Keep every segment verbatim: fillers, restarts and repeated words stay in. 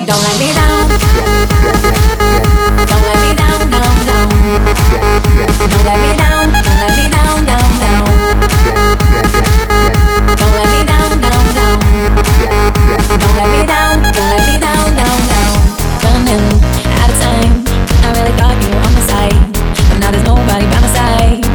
Don't let me down. Don't let me down, down, down. Don't let me down. Don't let me down, down, down. Don't let me down, down, down. Don't let me down. Don't let me down, down, down. Running out of time. I really thought you were on my side, but now there's nobody by my side.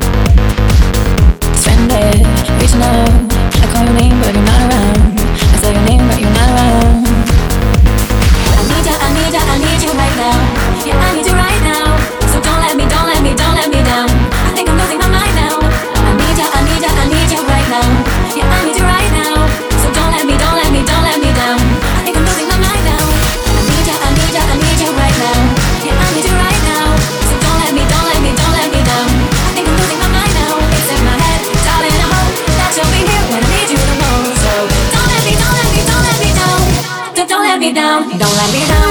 Stranded, reaching out. I call your name, but you're not around. I say your name, but you're not around. I need ya, I need ya, I need you right now. Yeah, I need you right now. So don't let me, don't let me, don't let me down. I think I'm losing my mind now. I need ya, I need ya, I need you right now. Yeah, I need you right now. So don't let me, don't let me, don't let me down. I think I'm losing my mind now. I need ya, I need ya, I need you right now. Yeah, I need you right now. So don't let me, don't let me, don't let me down. I think I'm losing my mind now. It's in my head, darling, I hope that you'll be here when I need you the most. So don't let me, don't let me, don't let me down. Don't, don't let me down, don't let me down.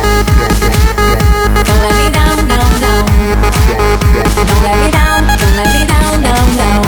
Don't let me down, down, down. Don't let me down, don't let me down, down, down.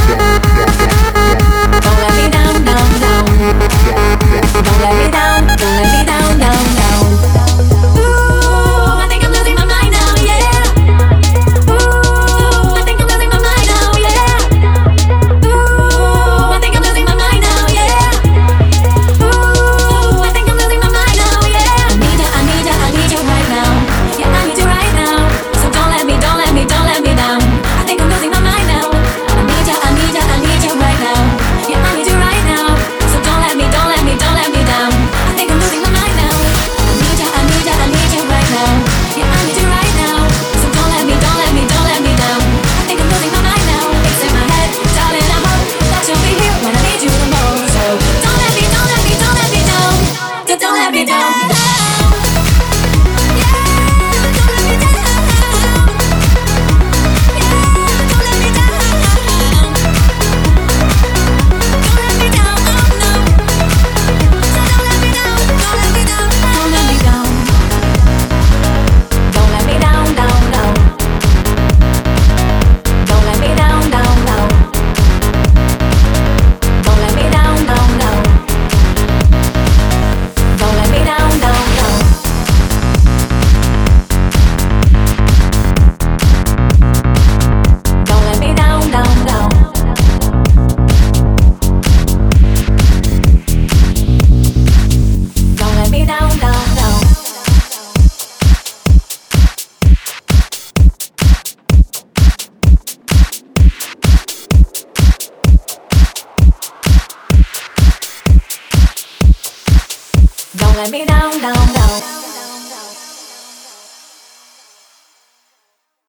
Don't let me down, down, down. Don't let me down, don't let me down, down, down. Ooh, I think I'm losing my mind now, yeah. Ooh, I think I'm losing my mind now, yeah. Ooh, I think I'm losing my mind now, yeah. Ooh, I think I'm losing my mind now, yeah. I need ya, I need ya, I need you right now. Yeah, I need you right now. So don't let me, don't let me, don't let me down. I think I'm losing my mind now. I need ya, I need ya, I need you right now. Yeah, I need you right now. So don't let me, don't let me, don't let me down. I think I'm losing my mind now. I need ya, I need ya, I need you right now. Yeah, I need you right now. So don't let me, don't let me, don't let me down. I think I'm losing my mind now. It's in my head, darling, I hope that you'll be here when I need you the most. So don't let me, don't let me, don't let me down. Don't, don't let me down. Don't let me down, down, down.